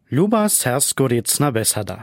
Luba serskoricna besada.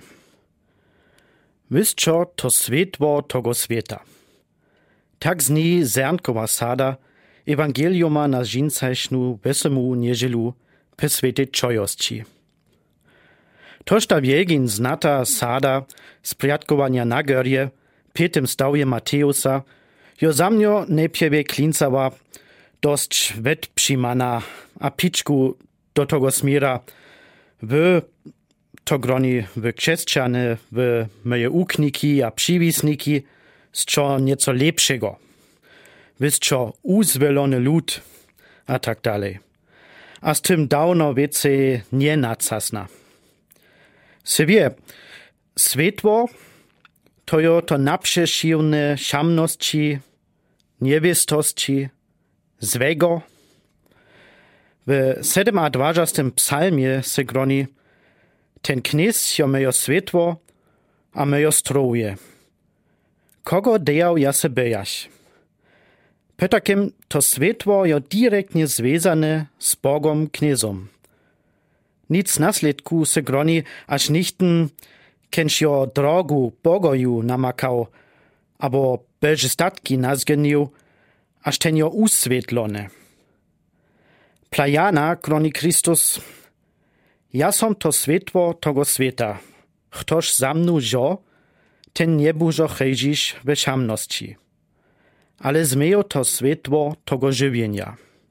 Wysčo to svetło togo sveta. Tak zni zernkowa sada Evangeliuma na žincajšnu vesemu nieželu pe svete čojosći. Tožta wielgin znata sada sprijatkowania na görje, pětem stawje Mateusa, jo zamnjo nepjewe klincava dost vet přimana a pičku do togo smira w to groni w krzesťane, w moje ukniki a přiwisniki z čo nieco lepszego. Wys čo uzwelony lud a tak dalej. A z tym dawno wiece nie nacasna. Sobie, svetło to jo to naprzeszivne šamnosći, niewiestosći, zwego. W 27. psalmie se groni ten knis jo mejo svetło, a mejo stroje. Kogo dejał ja se bejaš? Petakem to svetło jo direktnie zvezane z Bogom knizom. Nic nasledku se groni, aż nichten kenš jo drogu Bogoju namakał, abo belže statki nazgenił, aż ten jo usvetlone. Plajana groni Christus, ja som to svetło togo sveta, ktoż za mnu žo, ten nie bužo chejžiš ve šamnosći. Ale zmejo to svetło togo żywienia.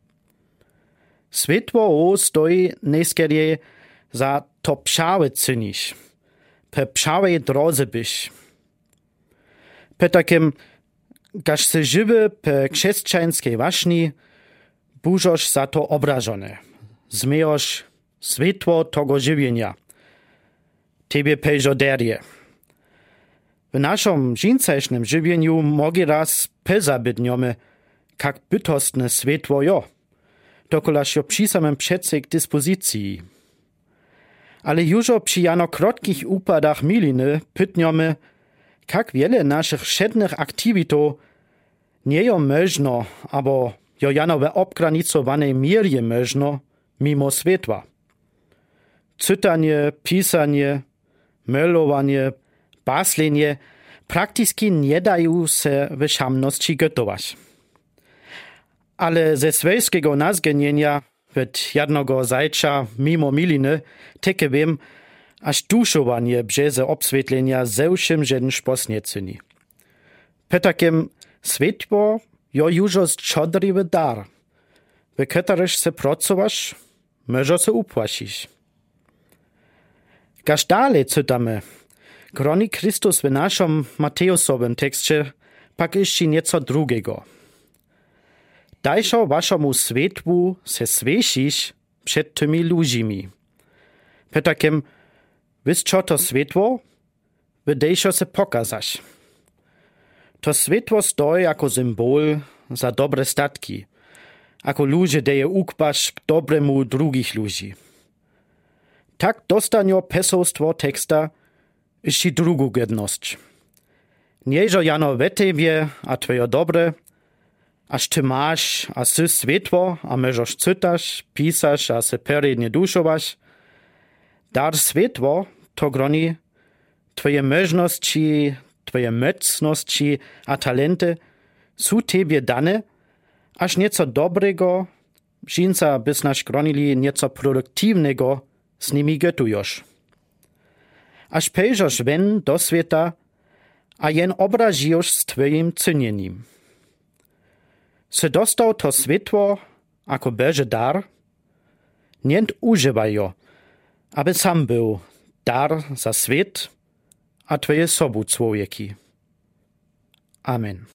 Svetło o stoi neskerje za to pšawe cyniš, pe pšawej drodze byś. Pe takim, gaż se żywy pe krzesćanskiej waszni, bužoš za to obrażone. Zmejoš svetło togo żywienia. Tebie pejoderje. W naszym žincajšnym żywieniu mogi raz pezabydniomy, kak bytostne svetło jo, dokolaż jo przy samym przedse k dyspozycji. Ale jużo przy jano krotkich upadach miliny pytniomy, kak wiele naszych wszednych aktywitów nie jo możno, abo jo jano we obgranicowanej mierje możno, mimo svetła. Cytanie, pisanie, melowanie, baslenie praktycznie nie dają se w szamności gotować. Ale ze swojskiego nazgenienia od jednego zajcza mimo miliny teke wiem, aż duszowanie brzeze obswietlenia zewszym żeden szposnie cyni. Petakiem svetło jo jużo zczodriwy dar, w któryż se pracowasz, może se upłasisz. Gaż dalej cytamy, groni Chrystus w naszym Mateusowym tekście pak jeszcze nieco drugiego. Dajšo waszemu svetwu se svešiš przed tymi ludźmi. Petakem, wysčo to svetwo, wydejšo se pokazaš. To svetwo stoi jako symbol za dobre statki, ako ludzie deje ukbaš k dobremu drugich ludzi. Tak dostanio pesowstwo teksta jeszcze drugą godność. Nieżo jano we tebie, a twoje dobre, aż ty masz, a sy svetło, a możesz czytasz, pisasz, a se perednie duszowasz. Dar svetło to groni twoje możności, twoje mocności a talenty są tebie dane, aż nieco dobrego, żinca byś nasz gronili nieco produktywnego z nimi gotujesz. Aż pejrzosz wen do sveta, a jen obrazijosz z twoim cynieniem. Se dostał to svetło, ako Boży dar, nient używaj jo, aby sam był dar za svet, a twoje sobu człowieki. Amen.